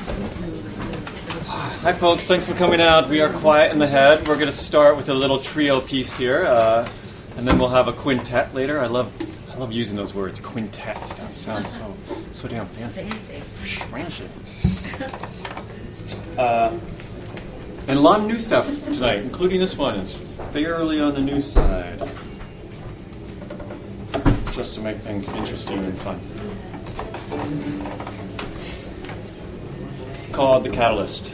Hi folks, thanks for coming out. We are Quiet in the Head. We're going to start with a little trio piece here, and then we'll have a quintet later. I love using those words, quintet. That sounds so damn fancy. Fancy. And a lot of new stuff tonight, including this one. It's fairly on the new side, just to make things interesting and fun. It's called The Catalyst.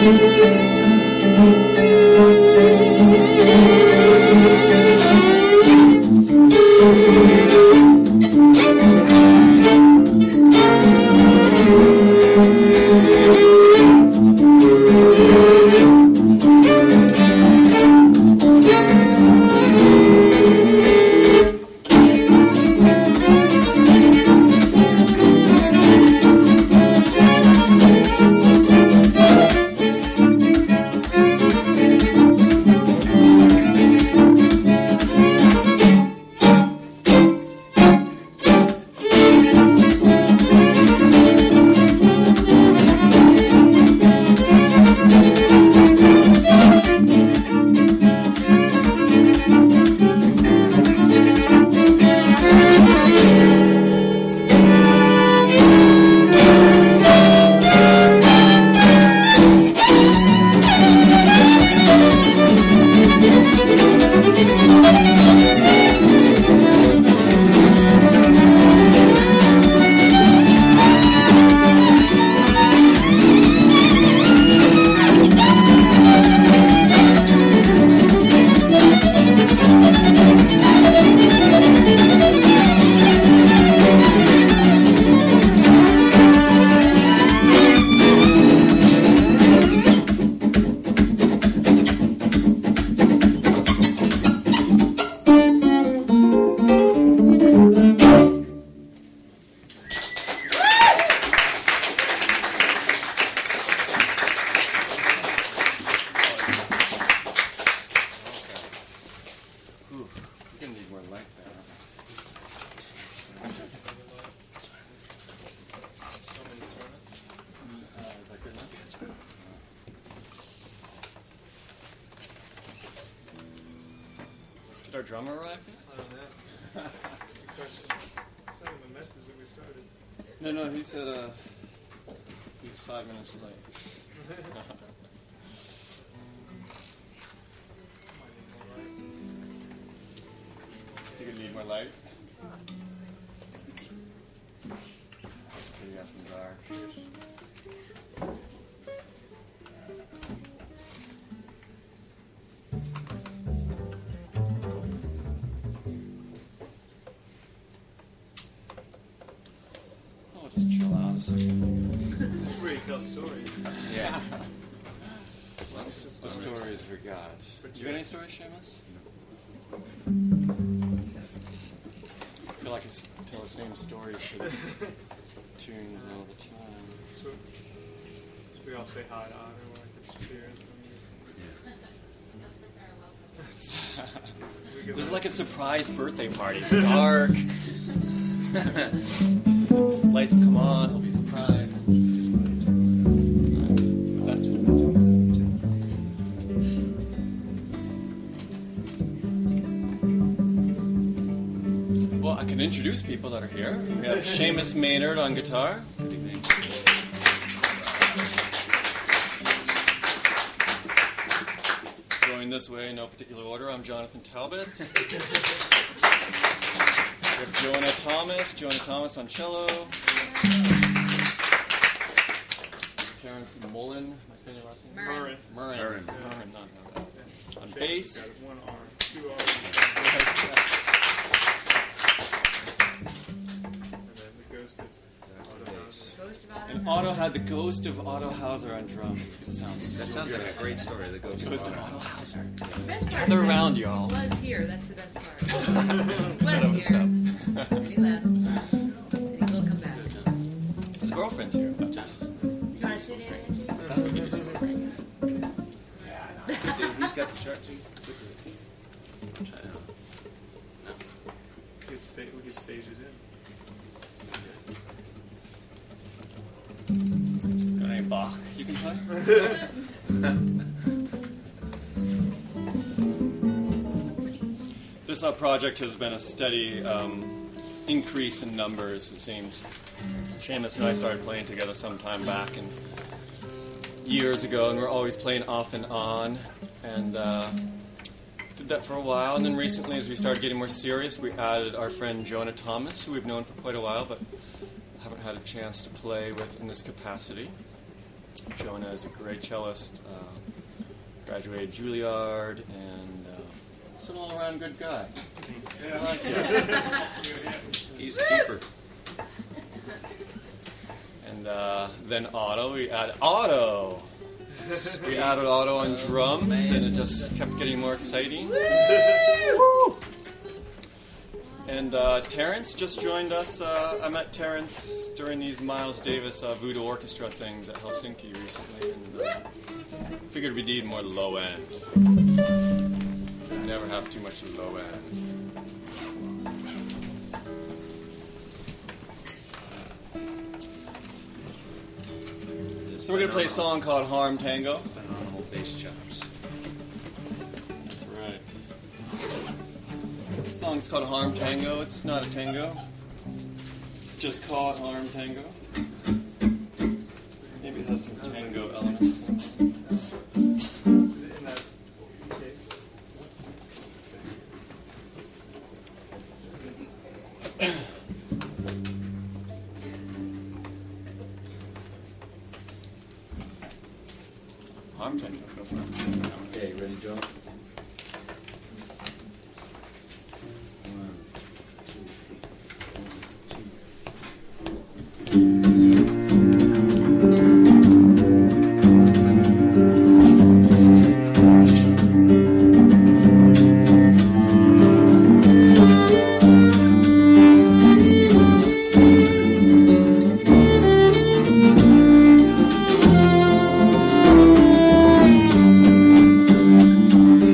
Did our drummer arrive? I don't know. Good question. Sent him a message that we started. No, he said he was 5 minutes late. You gonna need more light? It's pretty after dark. I'll just chill out a second. This is where you tell stories. Yeah. Well, it's just The stories we got. But You got any stories, Seamus? I feel like I tell the same stories for the tunes all the time. So we all say hi to Otter like it's cheers. This is like a surprise birthday party. It's dark. Lights come on. He'll be surprised. What's that? Well, I can introduce people that are here. We have Seamus Maynard on guitar. Good evening. Going this way, no particular order. I'm Jonathan Talbot. We have Jonah Thomas on cello. Terrence Mullen. Am I saying your last name? Murrin. Murrin. Yeah. Not. On bass. Got one arm, 2 arms. And then the ghost of Otto Hauser. And Otto had the ghost of Otto Hauser on drums. It sounds That sounds like a great story. The ghost ghost of of Otto. Otto Hauser. The best part Gather is that around, he y'all. was here. That's the best part. Set He up was and here. stuff. And he left. And he will come back. His girlfriend's here. Just, You want to sit in? we can do some rings. Who's got the chart too? We could stage it in. Got any Bach you can play? This project has been a steady increase in numbers, it seems. Seamus and I started playing together some time back and years ago, and we're always playing off and on, and did that for a while. And then recently, as we started getting more serious, we added our friend Jonah Thomas, who we've known for quite a while, but haven't had a chance to play with in this capacity. Jonah is a great cellist, graduated Juilliard, and just an all-around good guy. I like him. He's a keeper. And then Otto, we added Otto. We added Otto on drums, and it just kept getting more exciting. And Terrence just joined us. I met Terrence during these Miles Davis Voodoo Orchestra things at Helsinki recently, and figured we need more low end. Never have too much low end. So we're going to play a song called Harm Tango. Phenomenal bass chops. That's right. The song's called Harm Tango. It's not a tango. It's just called Harm Tango. Maybe it has some tango elements. Is it in that case? Harm Tango, go for it. Okay, ready, Joe? 1, 2, 3.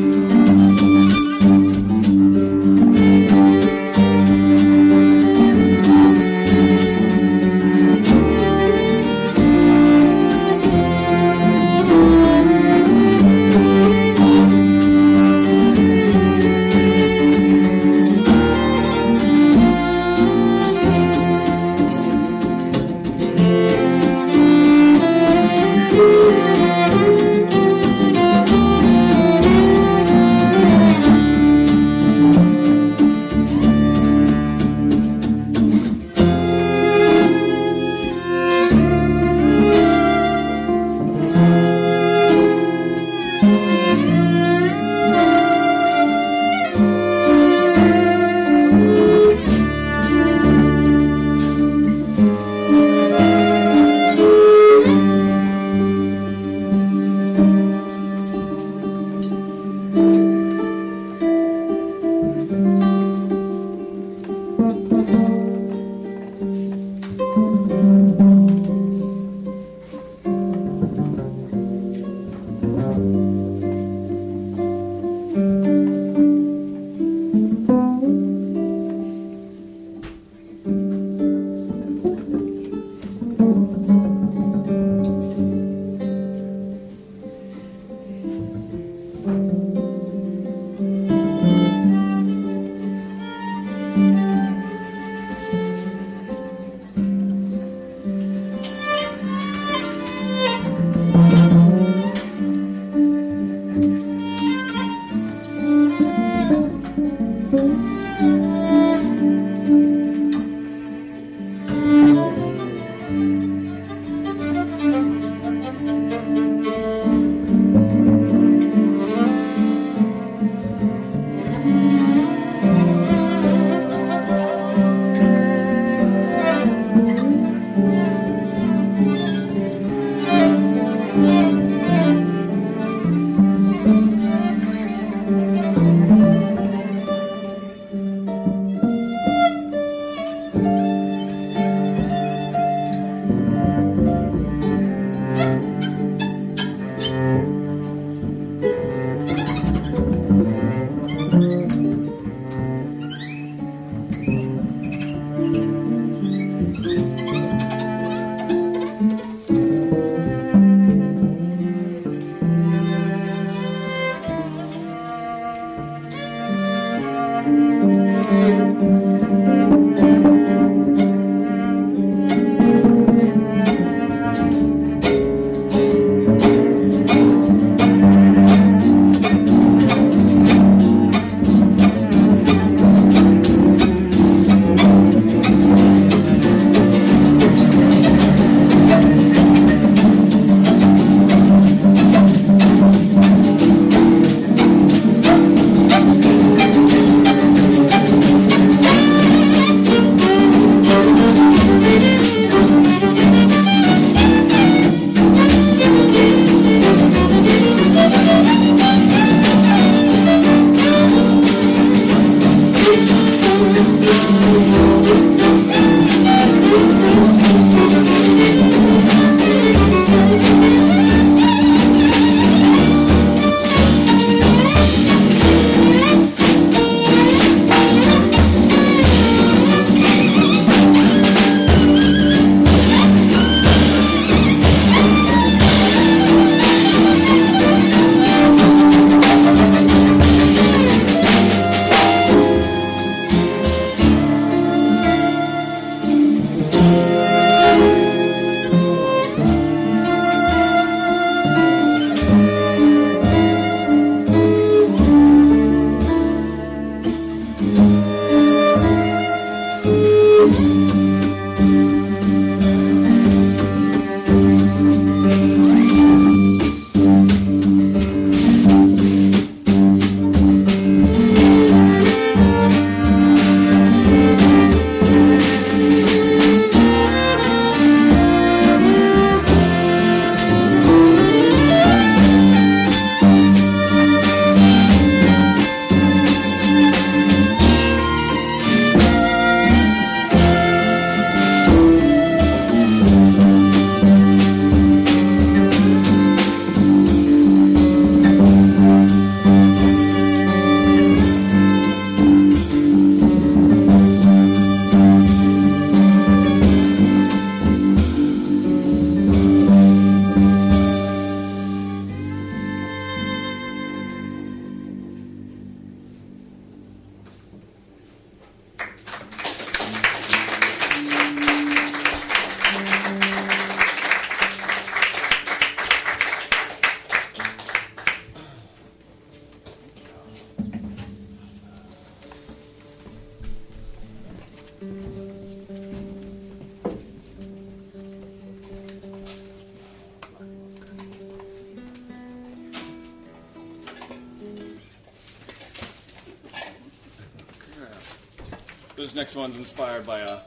This next one's inspired by a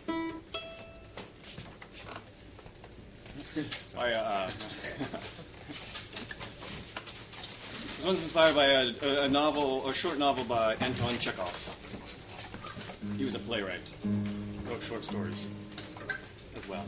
this one's inspired by a novel, a short novel by Anton Chekhov. He was a playwright. Wrote short stories as well.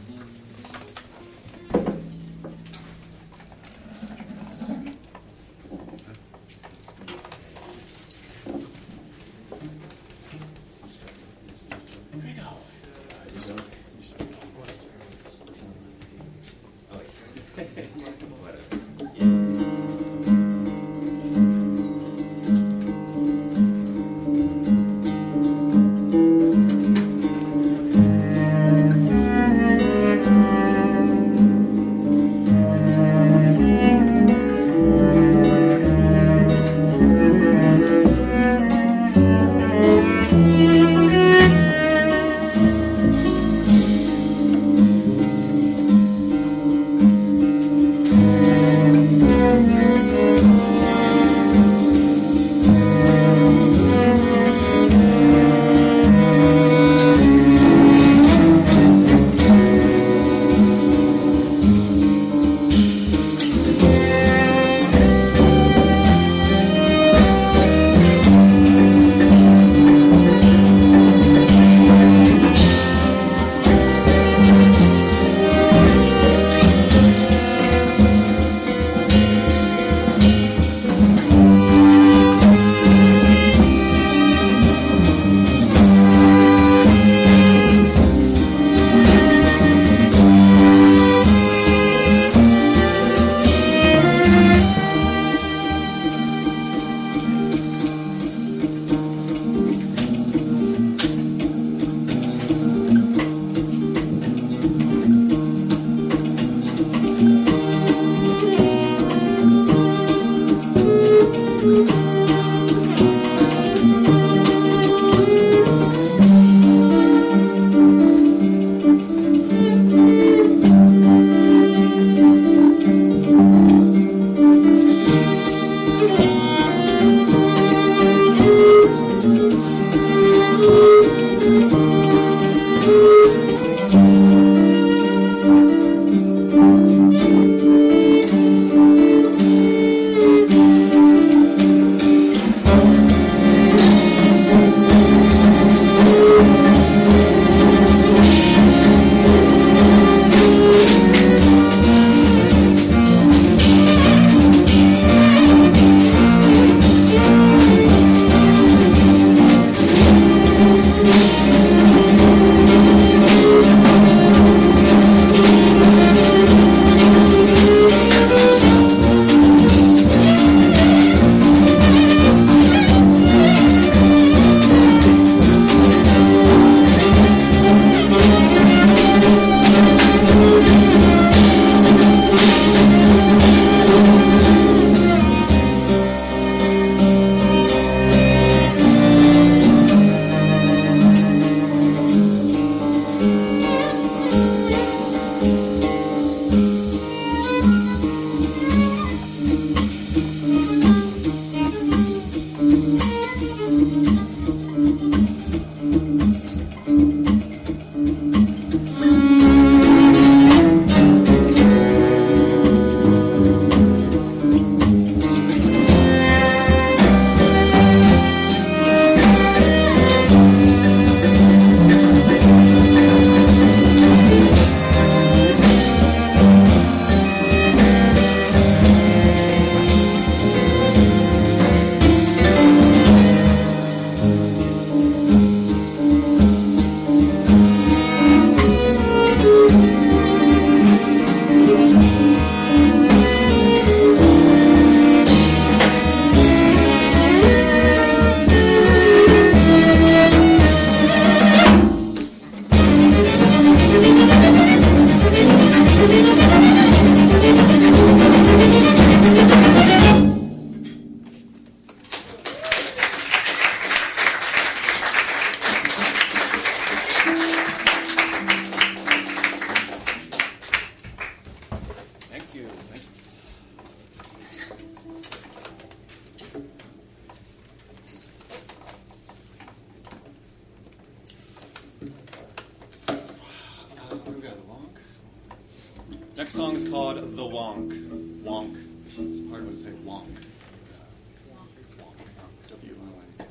song is called The Wonk. Wonk. It's a hard one to say. Wonk. Wonk. W-O-N.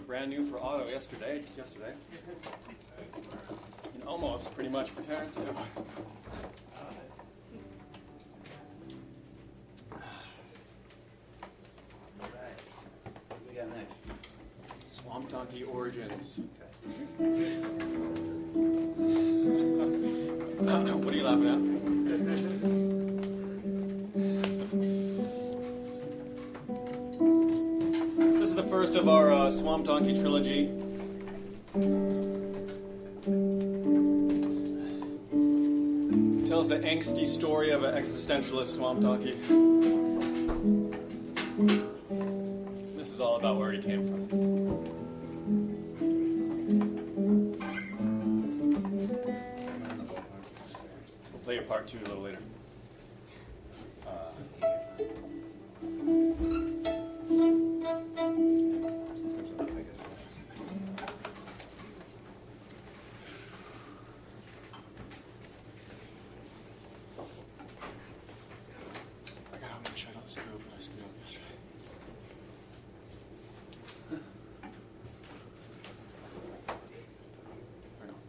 brand new for Otto yesterday, just yesterday. And almost pretty much for Terrence too. Alright. What do we got next? Swamp Donkey Origins. Okay. What are you laughing at? This is the first of our Swamp Donkey trilogy. It tells the angsty story of an existentialist Swamp Donkey. This is all about where he came from. We'll play your part 2 a little later. I gotta make sure I don't screw up what I screwed up yesterday. Or no.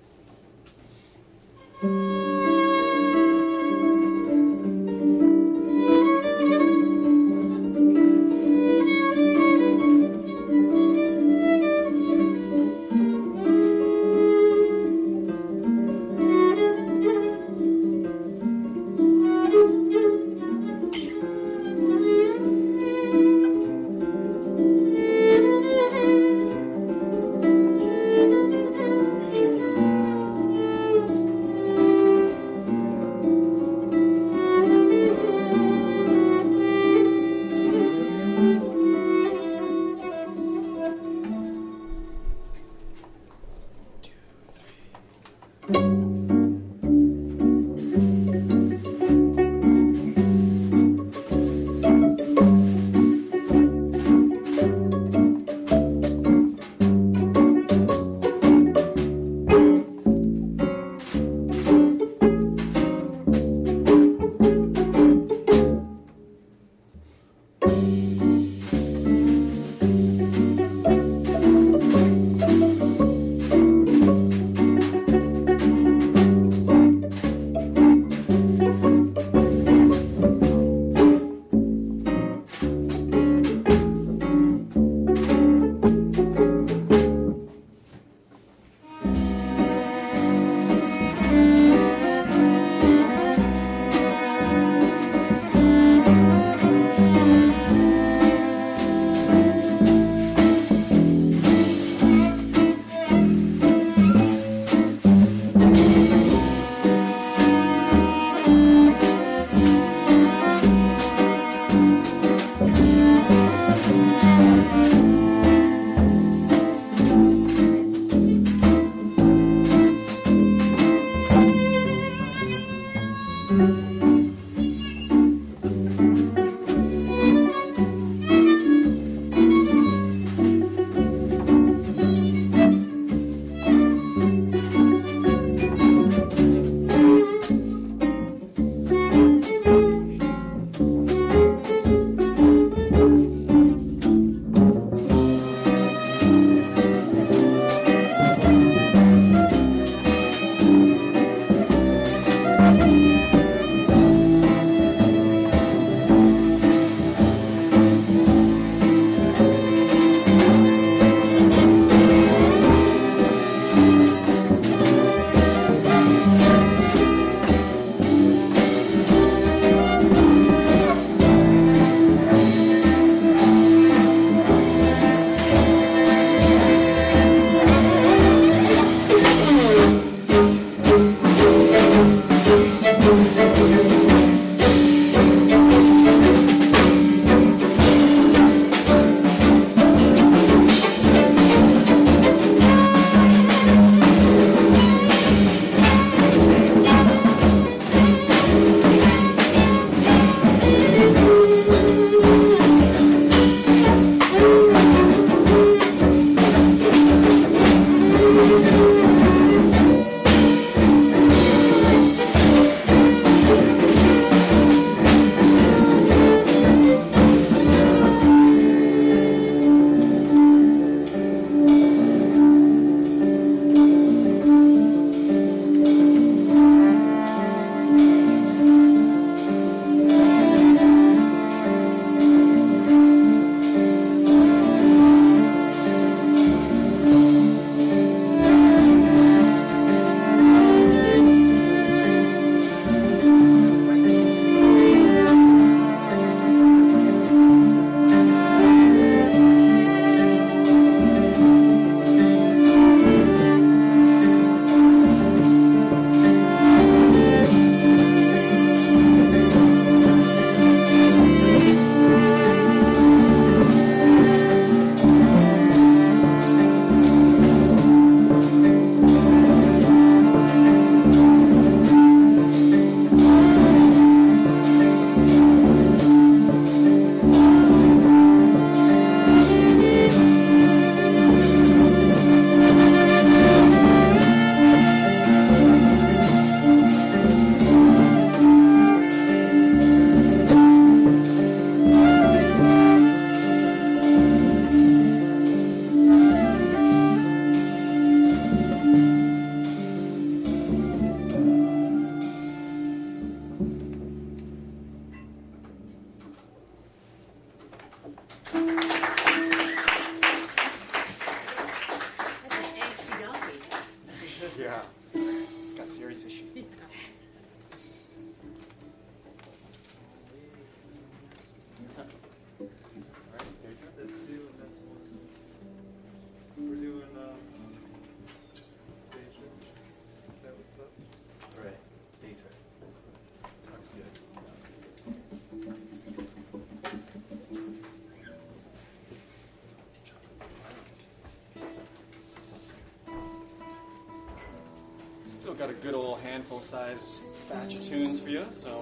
Still got a good old handful size batch of tunes for you, so.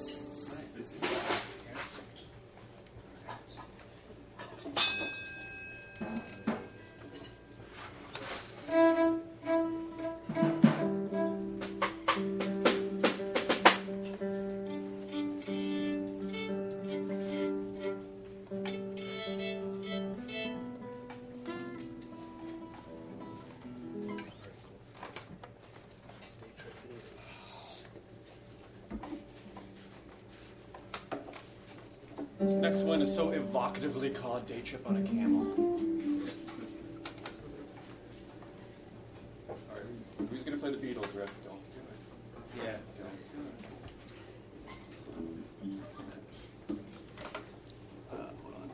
This next one is so evocatively called Day Trip on a Camel. Alright, who's going to play the Beatles riff? Don't do it. Yeah. Hold on.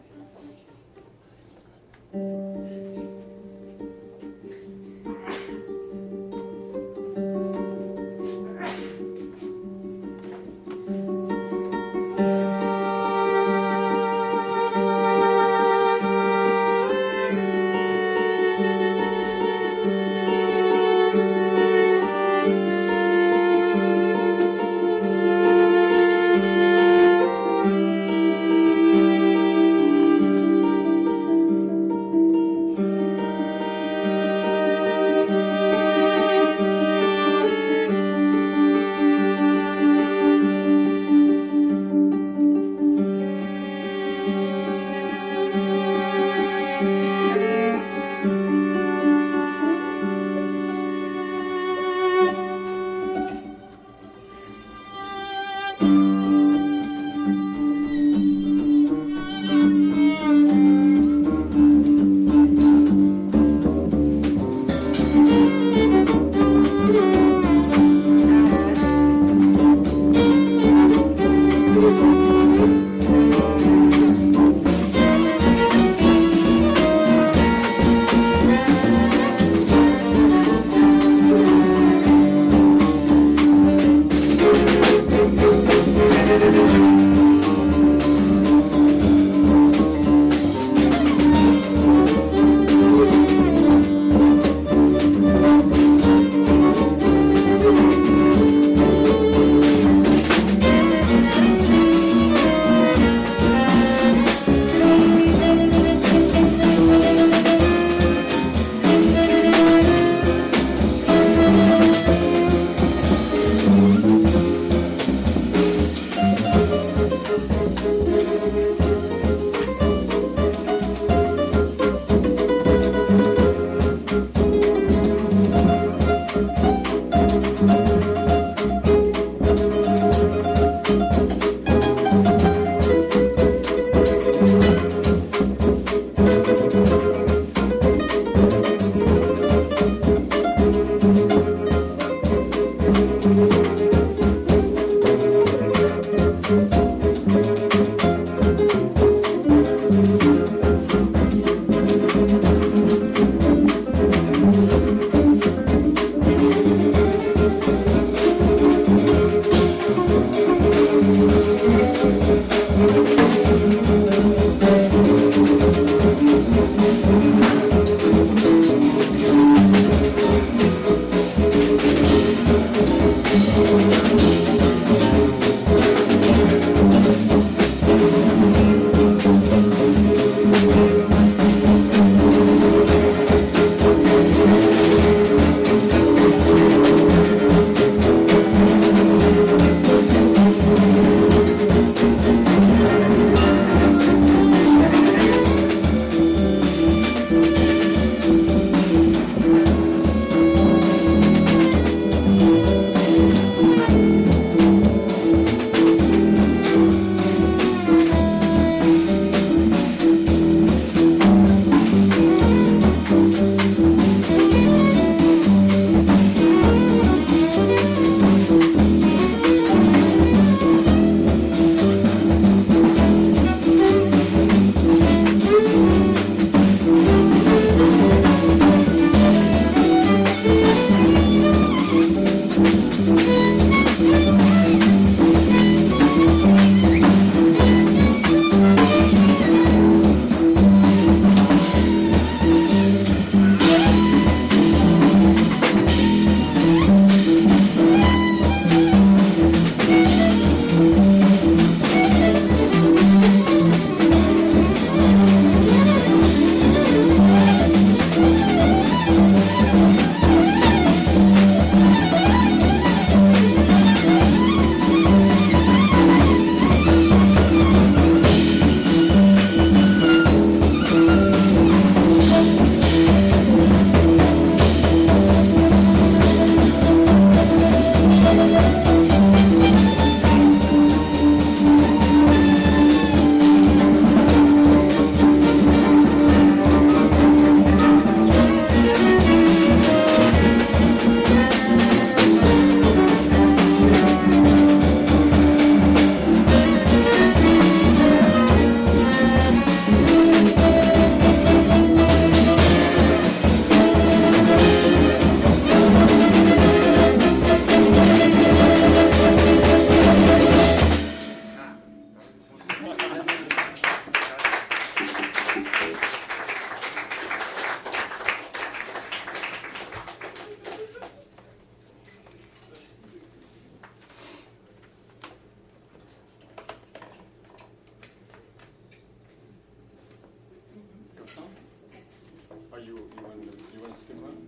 good one.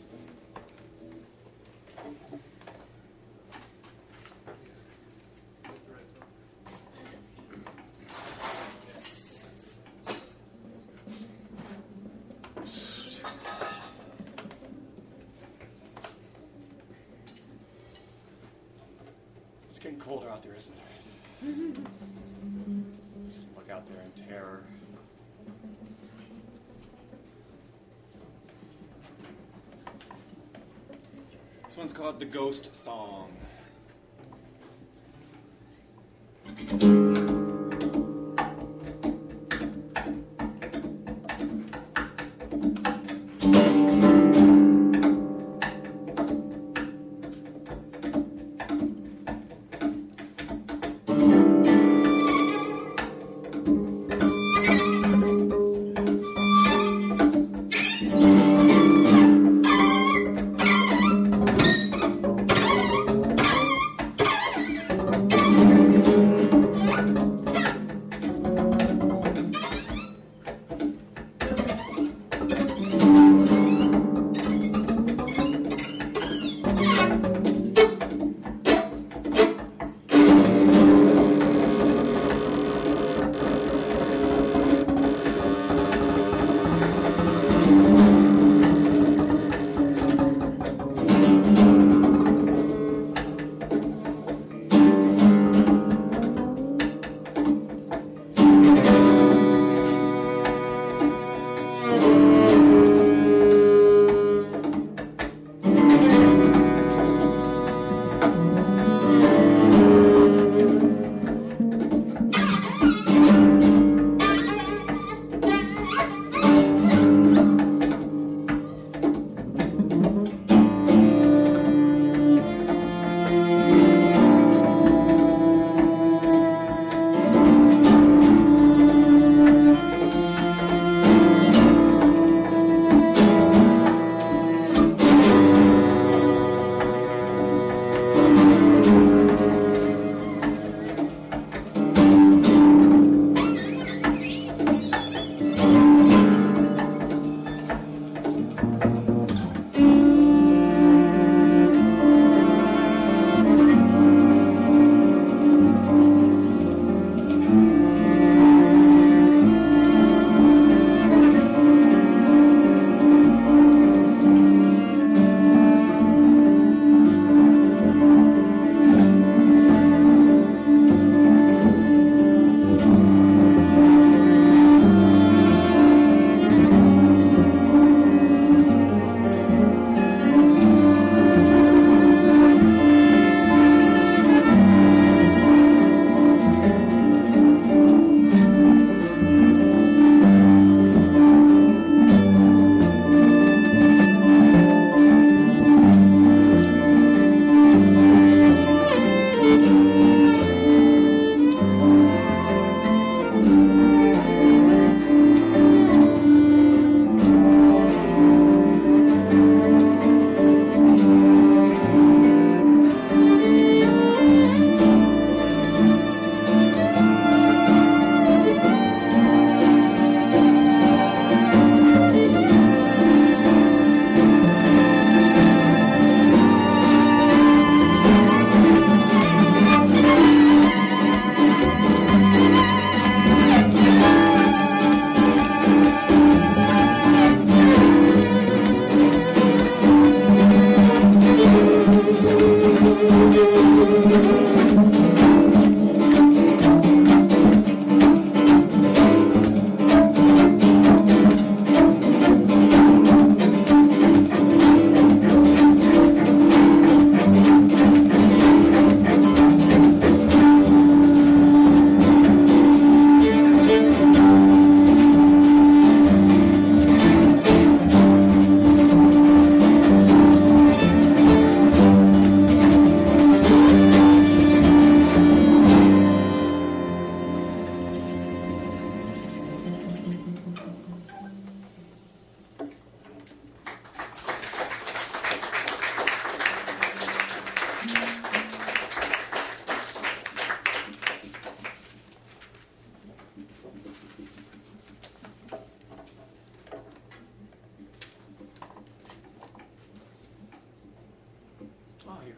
It's getting colder out there, isn't it? Just look out there in terror. This one's called The Ghost Song.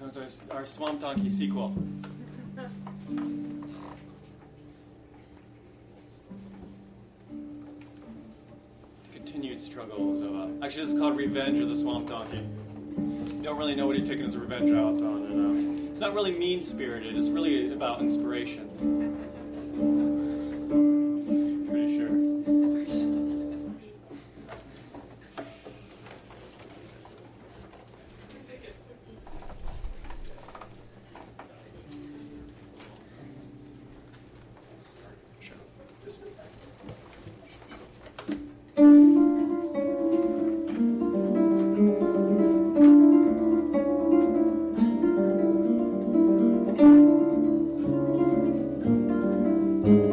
comes our Swamp Donkey sequel. Continued struggles of... actually, this is called Revenge of the Swamp Donkey. You don't really know what he's taking his revenge out on. And, it's not really mean-spirited. It's really about inspiration. Pretty sure. Sure.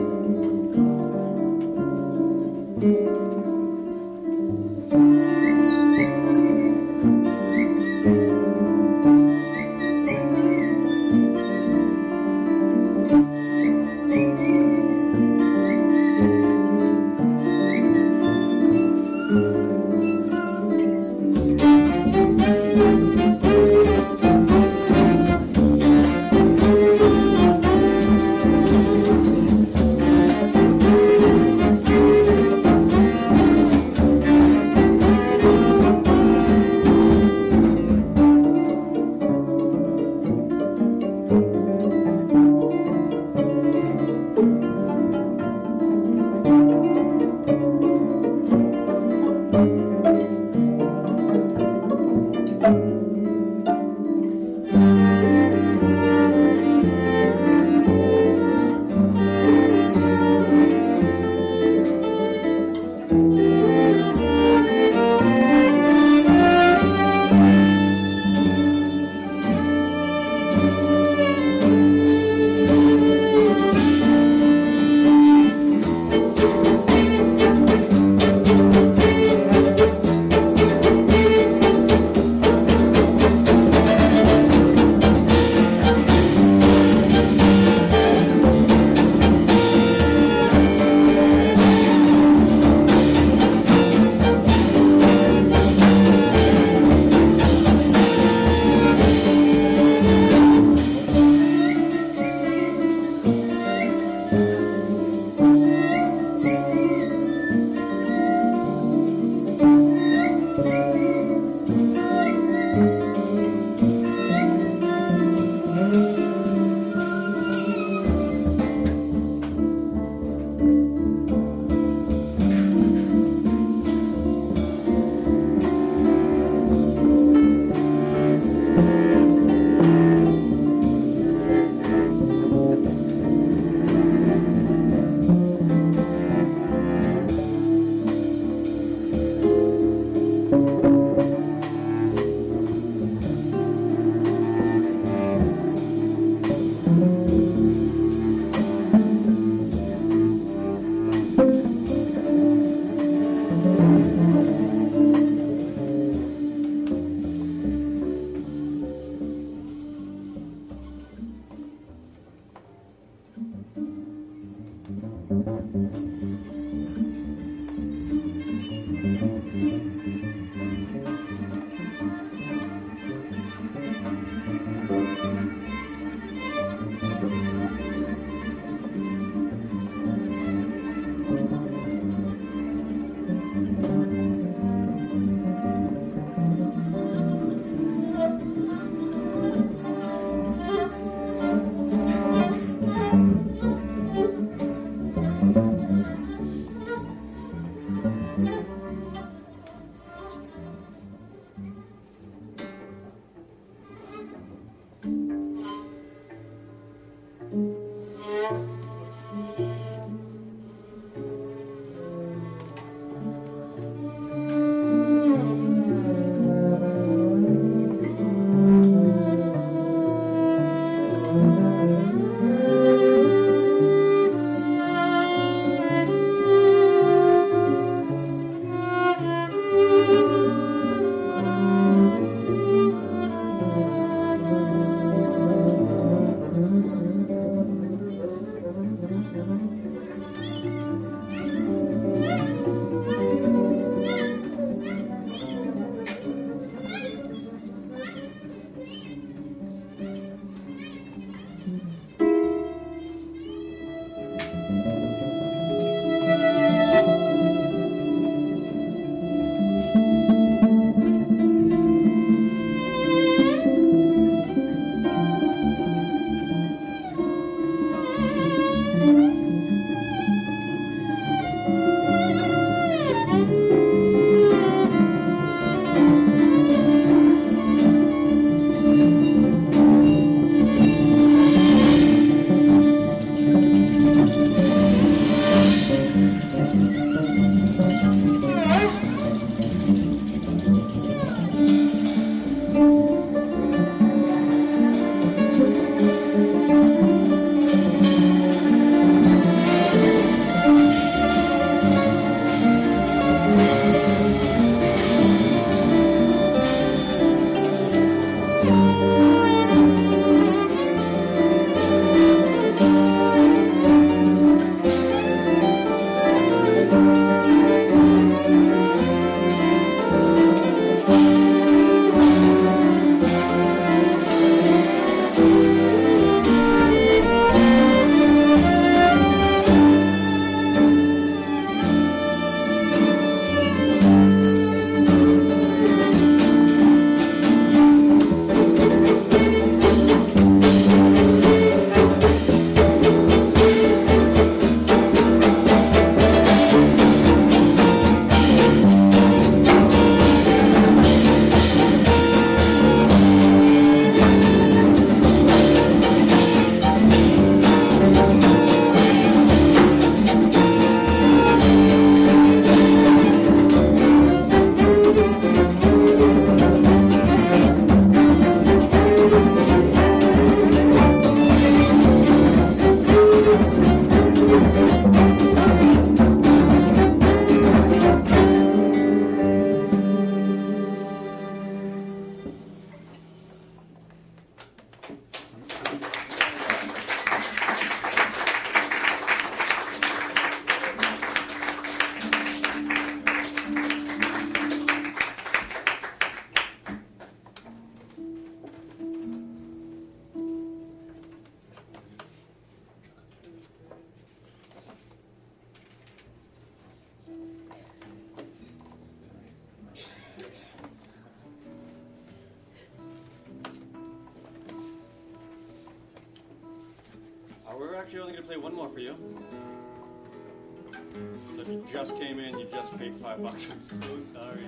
actually only going to play one more for you. So if you just came in, you just paid $5. I'm so sorry.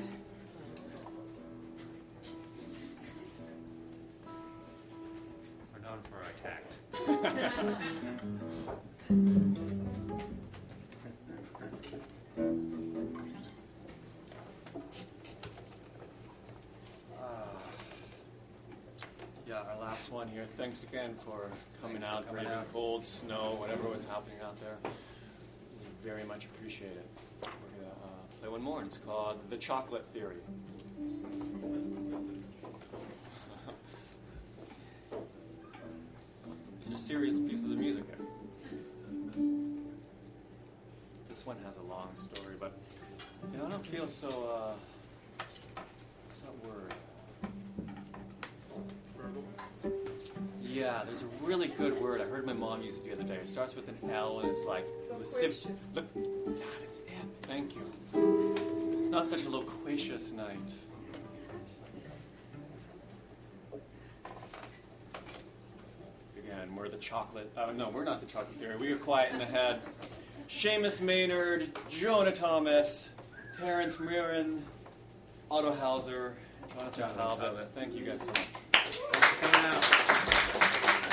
We're known for our tact. Yeah, our last one here. Thanks again for coming out, Coming braving out. cold, snow, whatever was happening out there. We very much appreciate it. We're going to play one more, and it's called The Chocolate Theory. These are serious pieces of music here. This one has a long story, but I don't feel so, what's that word? Verbal. Yeah, there's a really good word. I heard my mom use it the other day. It starts with an L and it's like... Loquacious. That is it. Thank you. It's not such a loquacious night. Again, we're the chocolate... no, we're not the chocolate theory. We are Quiet in the Head. Seamus Maynard, Jonah Thomas, Terrence Mirren, Otto Hauser, Jonathan Talbot. Thank you guys so much. Thanks for coming out.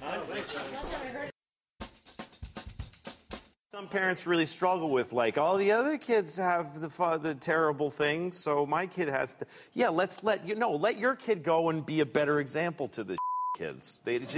Some parents really struggle with, like, all the other kids have the terrible things, so my kid has to. Yeah, let your kid go and be a better example to the kids.